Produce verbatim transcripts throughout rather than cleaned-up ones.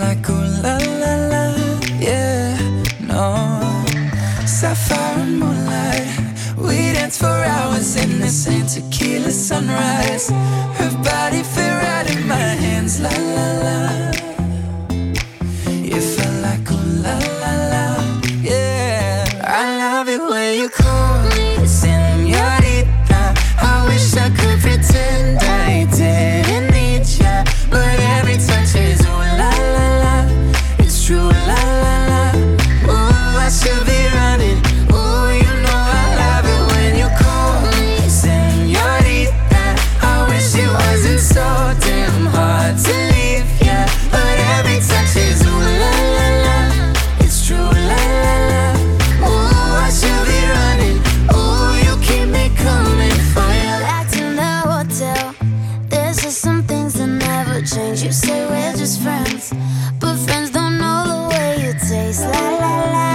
like ooh la la la, yeah, no. Sapphire and moonlight, we dance for hours in the same tequila sunrise. Her body fit right in my hands, la la la. You felt like ooh la la la, yeah. I love it when you call me señorita. I wish I could pretend I didn't need ya, but every touch is ooh la la la. It's true, la la la. Ooh, I should be running. Ooh, you know I love it when you call me señorita. I wish it wasn't so damn hard to leave ya, but every touch is ooh la la la. It's true, la la la. Ooh, I should be running. Ooh, you keep me coming for ya. Back in the hotel, there's just some things that never change. You say we're just friends, but friends don't know the way you taste. La la la.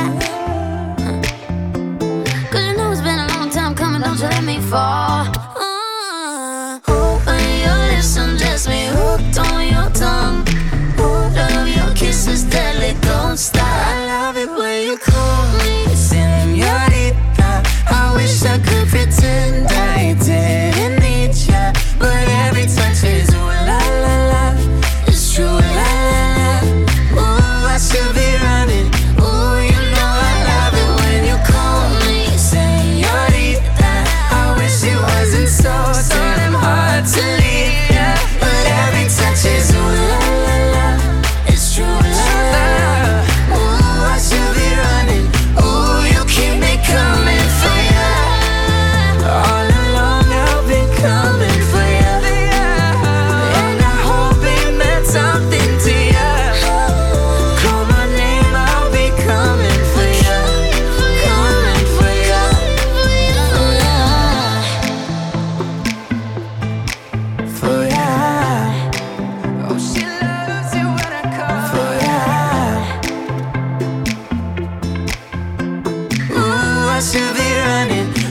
Cause you know it's been a long time coming, don't you let me fall. Uh, when your lips undress me, hooked on your tongue. Ooh, love your kisses deadly, don't stop. I love it when you call me señorita. I wish I could pretend I didn't need ya, but every touch is ooh la la la. It's true, la la la. Ooh, I should be running. Ooh, you know I love it when you call me señorita. I wish it wasn't so damn hard to leave ya, but every touch is ooh la la la. It's true, la la la. Ooh, I should be running. Ooh, you keep me coming for ya. All along I've been coming for ya, and I hope it meant something to ya. Call my name, I'll be coming for ya, coming for ya, for ya. Oh, she loves it when I call for ya. Ooh, I should be running.